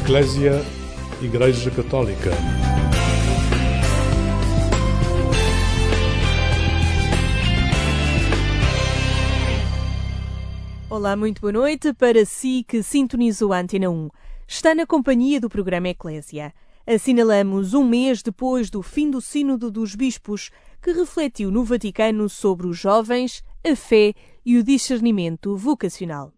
Eclésia, Igreja Católica. Olá, muito boa noite para si que sintonizou a Antena 1. Está na companhia do programa Eclésia. Assinalamos um mês depois do fim do Sínodo dos Bispos, que refletiu no Vaticano sobre os jovens, a fé e o discernimento vocacional.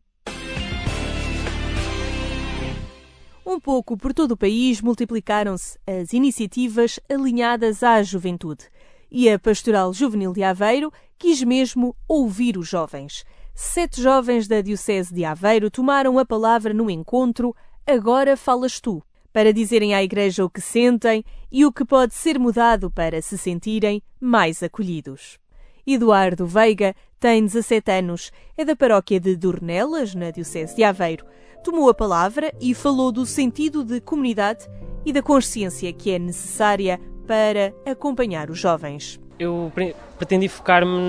Um pouco por todo o país multiplicaram-se as iniciativas alinhadas à juventude. E a Pastoral Juvenil de Aveiro quis mesmo ouvir os jovens. 7 jovens da Diocese de Aveiro tomaram a palavra no encontro Agora Falas Tu, para dizerem à Igreja o que sentem e o que pode ser mudado para se sentirem mais acolhidos. Eduardo Veiga tem 17 anos, é da paróquia de Dornelas, na Diocese de Aveiro. Tomou a palavra e falou do sentido de comunidade e da consciência que é necessária para acompanhar os jovens. Eu pretendi focar-me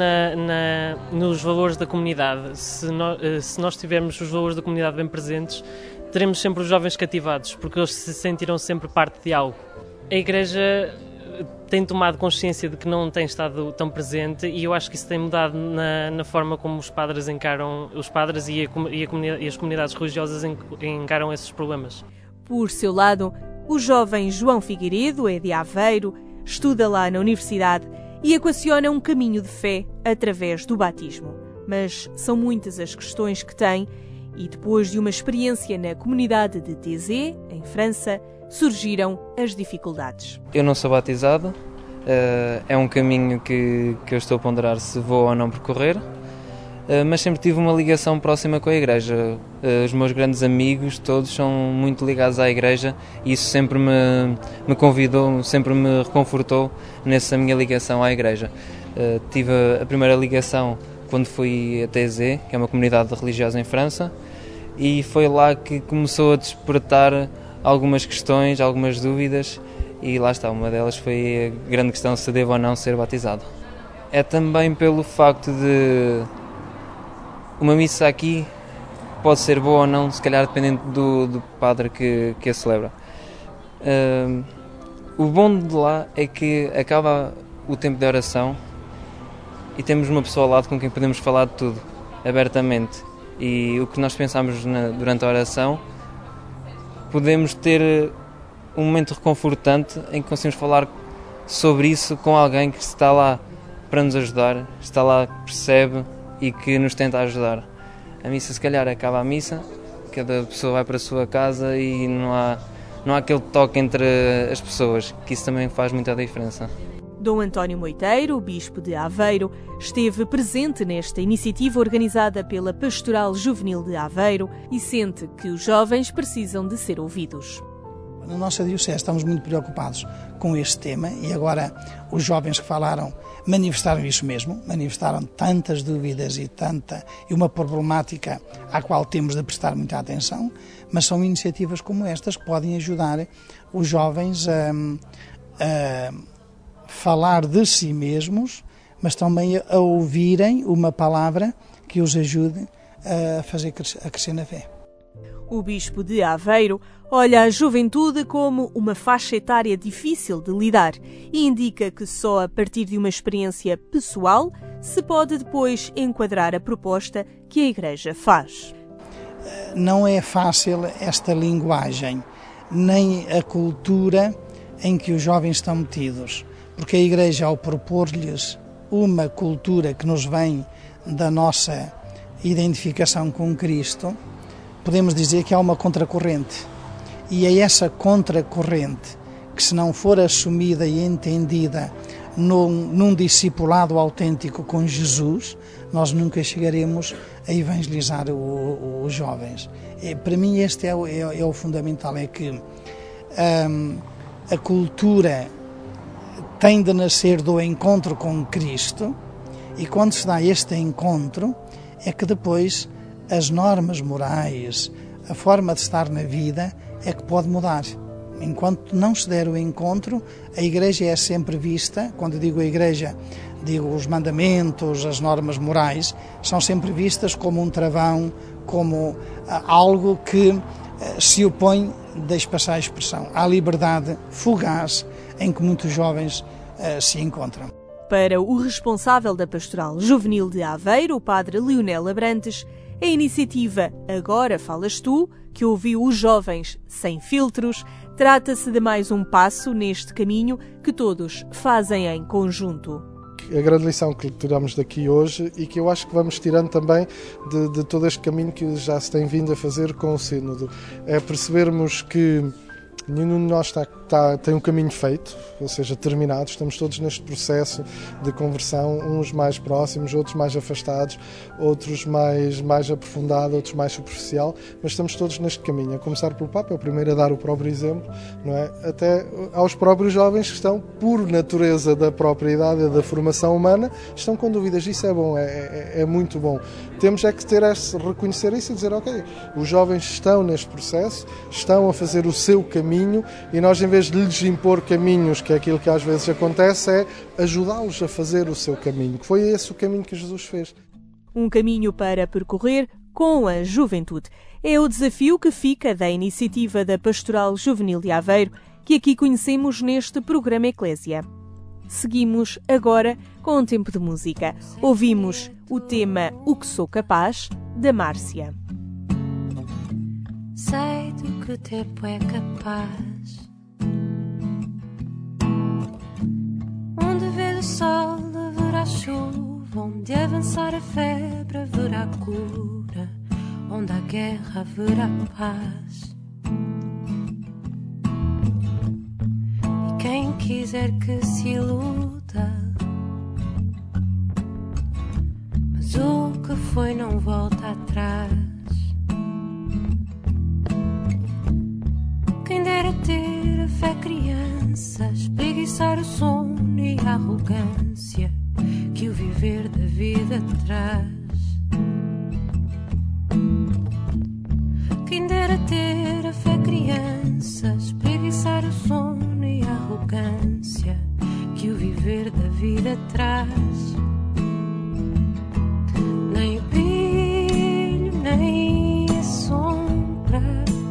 nos valores da comunidade. Se nós tivermos os valores da comunidade bem presentes, teremos sempre os jovens cativados, porque eles se sentirão sempre parte de algo. A Igreja tem tomado consciência de que não tem estado tão presente e eu acho que isso tem mudado na forma como os padres encaram, os padres e as comunidades religiosas encaram esses problemas. Por seu lado, o jovem João Figueiredo é de Aveiro, estuda lá na universidade e equaciona um caminho de fé através do batismo. Mas são muitas as questões que tem e depois de uma experiência na comunidade de Thésée, em França, surgiram as dificuldades. Eu não sou batizado, é um caminho que eu estou a ponderar se vou ou não percorrer, mas sempre tive uma ligação próxima com a Igreja. Os meus grandes amigos, todos são muito ligados à Igreja e isso sempre me convidou, sempre me reconfortou nessa minha ligação à Igreja. Tive a primeira ligação quando fui a Thésée, que é uma comunidade religiosa em França, e foi lá que começou a despertar algumas questões, algumas dúvidas, e lá está, uma delas foi a grande questão se devo ou não ser batizado. É também pelo facto de uma missa aqui pode ser boa ou não, se calhar dependendo do padre que a celebra. O bom de lá é que acaba o tempo de oração e temos uma pessoa ao lado com quem podemos falar de tudo, abertamente. E o que nós pensamos durante a oração, podemos ter um momento reconfortante em que conseguimos falar sobre isso com alguém que está lá para nos ajudar, está lá, percebe e que nos tenta ajudar. A missa, se calhar, acaba a missa, cada pessoa vai para a sua casa e não há aquele toque entre as pessoas, que isso também faz muita diferença. Dom António Moiteiro, o bispo de Aveiro, esteve presente nesta iniciativa organizada pela Pastoral Juvenil de Aveiro e sente que os jovens precisam de ser ouvidos. Na nossa diocese estamos muito preocupados com este tema e agora os jovens que falaram manifestaram isso mesmo, manifestaram tantas dúvidas e uma problemática à qual temos de prestar muita atenção, mas são iniciativas como estas que podem ajudar os jovens a falar de si mesmos, mas também a ouvirem uma palavra que os ajude a crescer na fé. O bispo de Aveiro olha a juventude como uma faixa etária difícil de lidar e indica que só a partir de uma experiência pessoal se pode depois enquadrar a proposta que a Igreja faz. Não é fácil esta linguagem, nem a cultura em que os jovens estão metidos, porque a Igreja, ao propor-lhes uma cultura que nos vem da nossa identificação com Cristo, podemos dizer que há uma contracorrente. E é essa contracorrente que, se não for assumida e entendida num discipulado autêntico com Jesus, nós nunca chegaremos a evangelizar os jovens. Para mim este é o fundamental, é que a cultura tem de nascer do encontro com Cristo e quando se dá este encontro é que depois as normas morais, a forma de estar na vida é que pode mudar. Enquanto não se der o encontro, a Igreja é sempre vista, quando digo a Igreja, digo os mandamentos, as normas morais, são sempre vistas como um travão, como algo que se opõe, deixe passar a expressão, à liberdade fugaz em que muitos jovens se encontram. Para o responsável da Pastoral Juvenil de Aveiro, o padre Leonel Abrantes, a iniciativa Agora Falas Tu, que ouviu os jovens sem filtros, trata-se de mais um passo neste caminho que todos fazem em conjunto. A grande lição que tiramos daqui hoje e que eu acho que vamos tirando também de todo este caminho que já se tem vindo a fazer com o Sínodo, é percebermos que nenhum de nós tem um caminho feito, ou seja, terminado. Estamos todos neste processo de conversão, uns mais próximos, outros mais afastados, outros mais aprofundado, outros mais superficial, mas estamos todos neste caminho, a começar pelo Papa, é o primeiro a dar o próprio exemplo, não é? Até aos próprios jovens que estão, por natureza da própria idade e da formação humana, estão com dúvidas. Isso é bom, é muito bom. Temos é que reconhecer isso e dizer, ok, os jovens estão neste processo, estão a fazer o seu caminho e nós, em vez de lhes impor caminhos, que é aquilo que às vezes acontece, é ajudá-los a fazer o seu caminho, que foi esse o caminho que Jesus fez. Um caminho para percorrer com a juventude. É o desafio que fica da iniciativa da Pastoral Juvenil de Aveiro, que aqui conhecemos neste programa Eclésia. Seguimos agora com um tempo de música. Ouvimos o tema O Que Sou Capaz, da Márcia. Sei do que o tempo é capaz. Onde ver o sol haverá chuva, onde avançar a febre haverá cura, onde há guerra haverá paz. E quem quiser que se iluda, mas o que foi não volta atrás. Quem dera ter a fé criança, espreguiçar o sono e a arrogância que o viver da vida traz. Quem dera ter a fé criança, espreguiçar o sono e a arrogância que o viver da vida traz. Nem o brilho, nem a sombra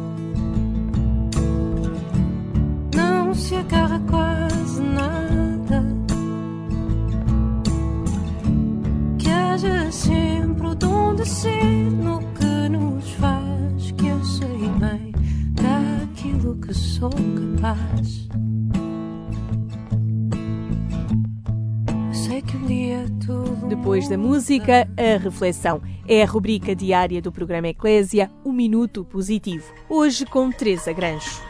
se agarra quase nada. Que haja sempre o dom de ser no que nos faz, que eu sei bem daquilo que sou capaz. Eu sei que um dia tudo. Depois da música, a reflexão. É a rubrica diária do programa Eclésia, o Minuto Positivo. Hoje com Teresa Grancho.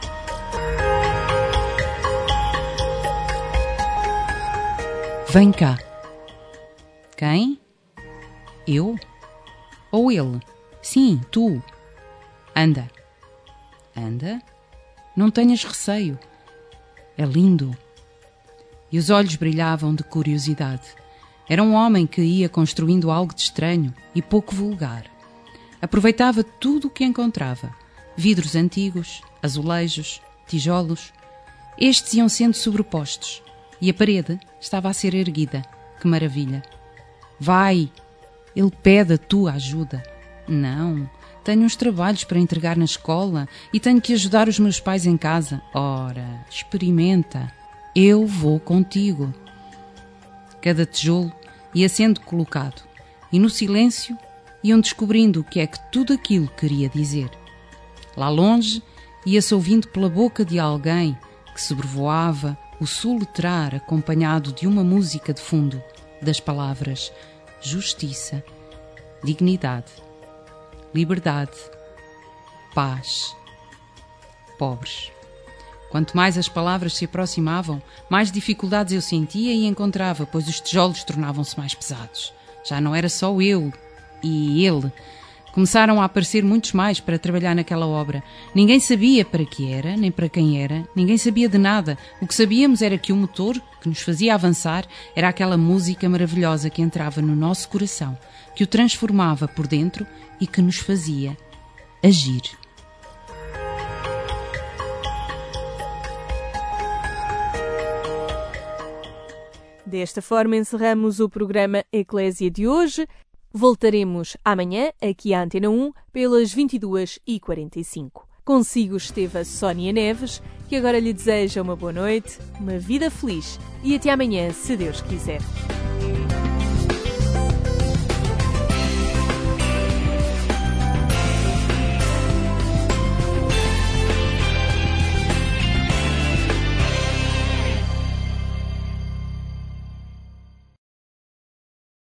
Vem cá. Quem? Eu? Ou ele? Sim, tu. Anda. Anda. Não tenhas receio. É lindo. E os olhos brilhavam de curiosidade. Era um homem que ia construindo algo de estranho e pouco vulgar. Aproveitava tudo o que encontrava. Vidros antigos, azulejos, tijolos. Estes iam sendo sobrepostos. E a parede estava a ser erguida. Que maravilha! Vai! Ele pede a tua ajuda. Não, tenho uns trabalhos para entregar na escola e tenho que ajudar os meus pais em casa. Ora, experimenta. Eu vou contigo. Cada tijolo ia sendo colocado e no silêncio iam descobrindo o que é que tudo aquilo queria dizer. Lá longe ia-se ouvindo pela boca de alguém que sobrevoava o soletrar acompanhado de uma música de fundo, das palavras justiça, dignidade, liberdade, paz, pobres. Quanto mais as palavras se aproximavam, mais dificuldades eu sentia e encontrava, pois os tijolos tornavam-se mais pesados. Já não era só eu e ele. Começaram a aparecer muitos mais para trabalhar naquela obra. Ninguém sabia para que era, nem para quem era, ninguém sabia de nada. O que sabíamos era que o motor que nos fazia avançar era aquela música maravilhosa que entrava no nosso coração, que o transformava por dentro e que nos fazia agir. Desta forma encerramos o programa Eclésia de hoje. Voltaremos amanhã, aqui à Antena 1, pelas 22h45. Consigo esteve a Sónia Neves, que agora lhe deseja uma boa noite, uma vida feliz e até amanhã, se Deus quiser.